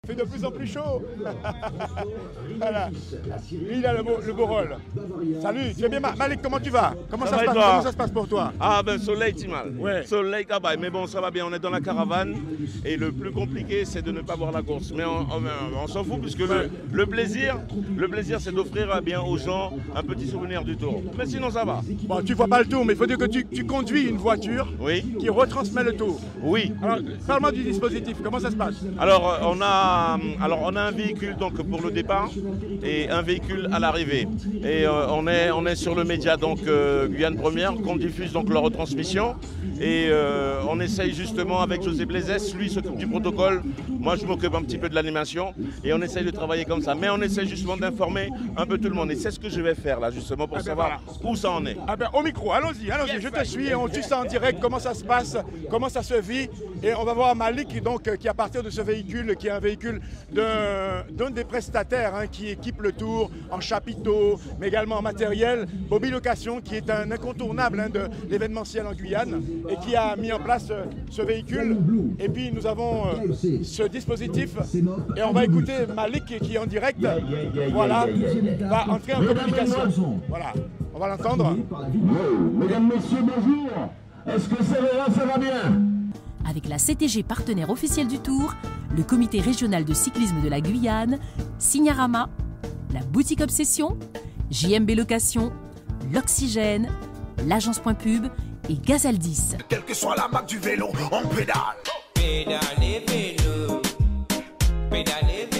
Il fait de plus en plus chaud. Voilà. Lui, il a le beau rôle. Salut, tu es bien Malik, comment tu vas? Comment ça se passe pour toi? Ah ben soleil, Timal. Ouais. Soleil, mais bon, ça va bien, on est dans la caravane. Et le plus compliqué, c'est de ne pas voir la course. Mais on s'en fout, puisque le plaisir c'est d'offrir bien aux gens un petit souvenir du tour. Mais sinon, ça va. Bon, tu vois pas le tour, mais il faut dire que tu conduis une voiture qui retransmet le tour. Oui. Alors, parle-moi du dispositif, comment ça se passe? Alors, on a un véhicule donc, pour le départ et un véhicule à l'arrivée. Et on est sur le média donc Guyane Première, qu'on diffuse donc la retransmission. Et on essaye justement avec José Blaisès, lui s'occupe du protocole, moi je m'occupe un petit peu de l'animation. Et on essaye de travailler comme ça. Mais on essaye justement d'informer un peu tout le monde. Et c'est ce que je vais faire là justement pour savoir où ça en est. Ah ben, au micro, allons-y, je te suis et on tue ça en direct, comment ça se passe, comment ça se vit. Et on va voir Malik donc, qui à partir de ce véhicule, qui est un véhicule d'un des prestataires qui équipe le tour en chapiteaux, mais également en matériel, Bobby Location, qui est un incontournable de l'événementiel en Guyane et qui a mis en place ce véhicule. Et puis nous avons ce dispositif et on va écouter Malik qui est en direct, voilà, va entrer en communication. Voilà, on va l'entendre. Mesdames, messieurs, bonjour. Est-ce que ça va bien? Avec la CTG partenaire officielle du Tour, le comité régional de cyclisme de la Guyane, Signarama, la boutique Obsession, JMB Location, l'Oxygène, l'agence Point Pub et Gazaldis. Quelle que soit la marque du vélo, on pédale. Pédalez vélo, pédalez